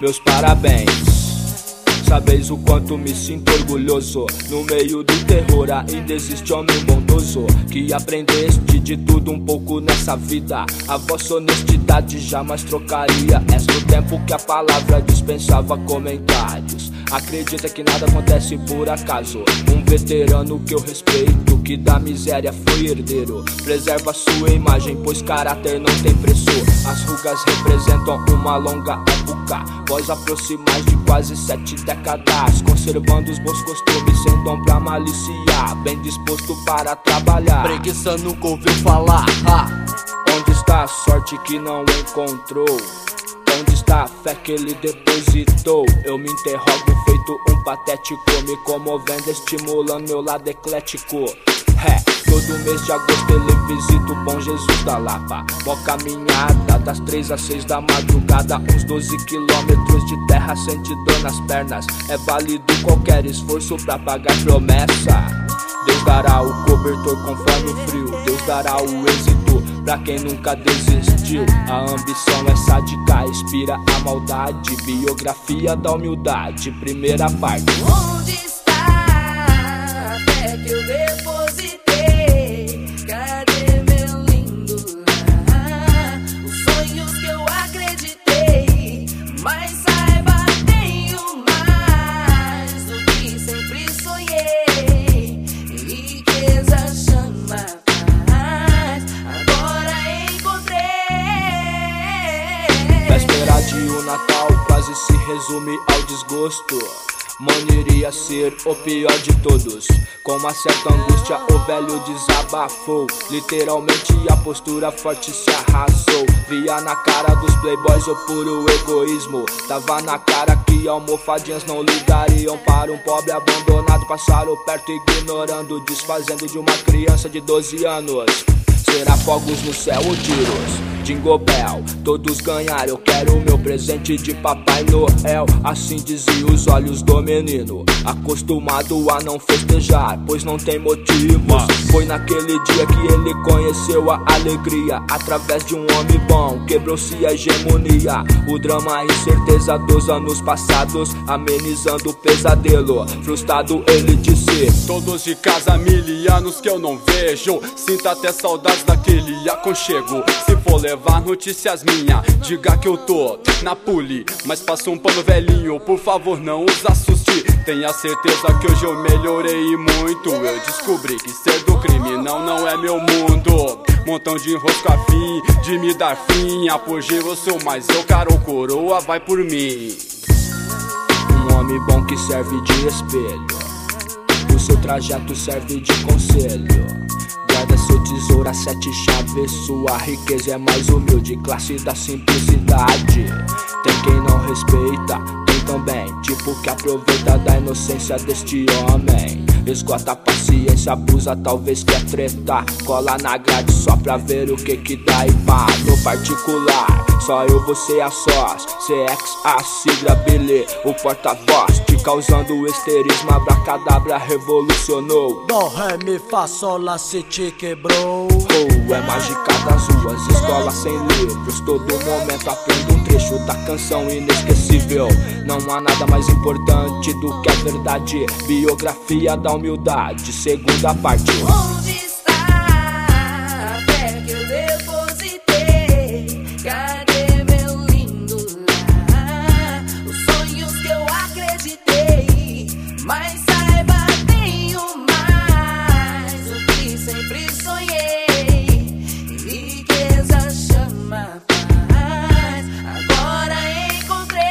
meus parabéns. Sabeis o quanto me sinto orgulhoso. No meio do terror ainda existe homem bondoso, que aprendeste de tudo um pouco nessa vida. A vossa honestidade jamais trocaria. És no tempo que a palavra dispensava comentários. Acredita que nada acontece por acaso. Um veterano que eu respeito, que da miséria foi herdeiro. Preserva sua imagem, pois caráter não tem preço. As rugas representam uma longa época. Vós aproximais de quase 7 décadas, conservando os bons costumes, sem dom pra maliciar, bem disposto para trabalhar. Preguiça nunca ouviu falar. Onde está a sorte que não encontrou? Onde está a fé que ele depositou? Eu me interrogo feito um patético, me comovendo, estimulando meu lado eclético. Todo mês de agosto ele visita o Bom Jesus da Lapa. Mó caminhada das 3 às 6 da madrugada. Uns 12 quilômetros de terra, sente dor nas pernas. É válido qualquer esforço pra pagar promessa. Deus dará o cobertor conforme o frio. Deus dará o êxito pra quem nunca desistiu. A ambição é sádica, inspira a maldade. Biografia da humildade, primeira parte. Onde está a fé que eu depositei? Cadê meu lindo lar? Os sonhos que eu acreditei. Mas saiba, tenho mais do que sempre sonhei. Riqueza chama paz, agora encontrei. Véspera de um Natal quase se resume ao desgosto. Mano, iria ser o pior de todos. Com uma certa angústia o velho desabafou. Literalmente a postura forte se arrasou. Via na cara dos playboys o puro egoísmo. Tava na cara que almofadinhas não ligariam para um pobre abandonado. Passaram perto ignorando, desfazendo de uma criança de 12 anos. Será fogos no céu ou tiros? Jingle Bell, todos ganharam, eu quero o meu presente de Papai Noel. Assim diziam os olhos do menino, acostumado a não festejar, pois não tem motivos. Foi naquele dia que ele conheceu a alegria. Através de um homem bom, quebrou-se a hegemonia. O drama, a incerteza dos anos passados, amenizando o pesadelo. Frustrado ele disse: todos de casa, 1000 anos que eu não vejo. Sinto até saudades daquele aconchego. Se for levar notícias minha, diga que eu tô na puli, mas passa um pano velhinho, por favor não os assuste. Tenha certeza que hoje eu melhorei muito. Eu descobri que ser do crime não é meu mundo. Montão de enrosco a fim de me dar fim. Apogeu eu sou, mas eu caro coroa vai por mim. Um homem bom que serve de espelho, o seu trajeto serve de conselho. Guarda seu tesouro a 7 chaves, sua riqueza é mais humilde, classe da simplicidade. Tem quem não respeita, tem também tipo que aproveita da inocência deste homem. Esgota a paciência, abusa, talvez quer treta. Cola na grade só pra ver o que dá e pá. No particular, só eu, você a sós. CX, a sigla, Billy, o porta-voz. Te causando histerismo, abracadabra revolucionou. Dó, ré, mi, fá, sol, lá, si, te quebrou. Oh, é mágica das ruas, escola sem livros. Todo momento aprendo um trecho da canção inesquecível. Não há nada mais importante do que a verdade. Biografia da humildade, segunda parte. Onde está a fé que eu depositei? Cadê meu lindo lar? Os sonhos que eu acreditei. Mas saiba, tenho mais do que sempre sonhei. Riqueza chama paz, agora encontrei.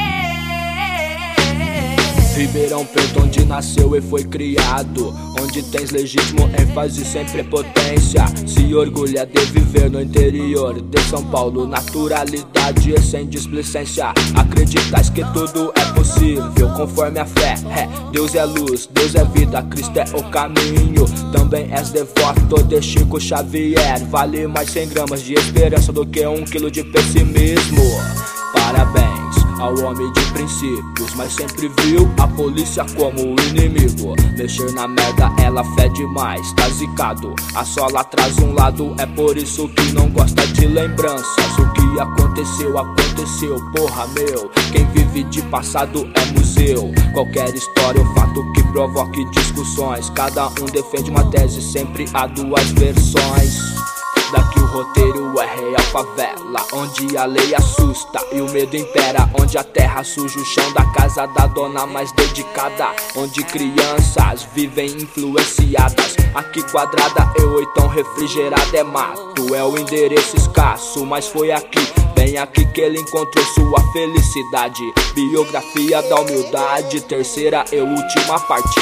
Ribeirão Preto, onde nasceu e foi criado, onde tens legítimo ênfase sem prepotência. Se orgulha de viver no interior de São Paulo, naturalidade e sem displicência. Acreditais que tudo é possível conforme a fé. Deus é luz, Deus é vida, Cristo é o caminho. Também és devoto de Chico Xavier. Vale mais 100 gramas de esperança do que 1 quilo de pessimismo. Parabéns, ao homem de princípios, mas sempre viu a polícia como o inimigo. Mexer na merda, ela fede mais, tá zicado. A sola traz um lado, é por isso que não gosta de lembranças. O que aconteceu, aconteceu, porra meu. Quem vive de passado é museu. Qualquer história ou fato que provoque discussões, cada um defende uma tese, sempre há duas versões. Daqui o roteiro é real favela, onde a lei assusta e o medo impera, onde a terra suja o chão da casa da dona mais dedicada, onde crianças vivem influenciadas. Aqui quadrada e oitão refrigerada é mato, é o endereço escasso, mas foi aqui, bem aqui que ele encontrou sua felicidade. Biografia da humildade, terceira e última parte.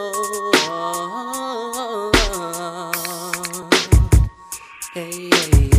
Hey, hey, hey.